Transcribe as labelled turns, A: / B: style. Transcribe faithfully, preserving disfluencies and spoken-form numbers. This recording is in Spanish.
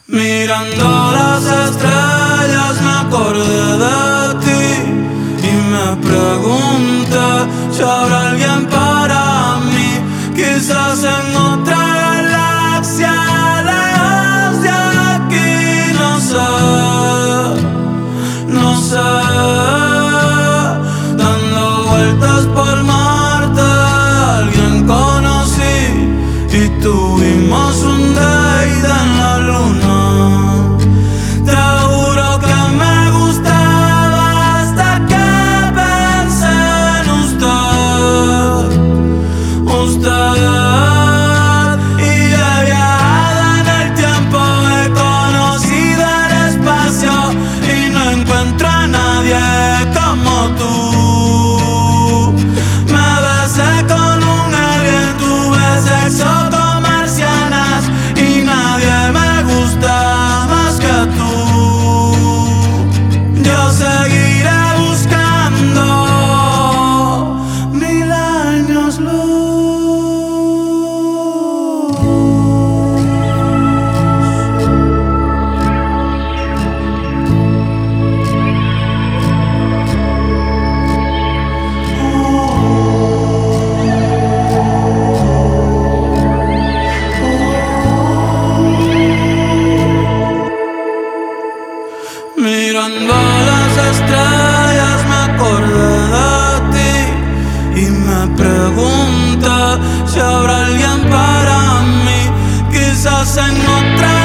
A: Mirando las estrellas me acordé de ti y me pregunté si habrá alguien para mí, quizás en otra galaxia lejos de aquí. No sé, no sé, dando vueltas por Marte alguien conocí y tuvimos un date en la luna. Mirando las estrellas me acordé de ti y me pregunté si habrá alguien para mí, quizás en otra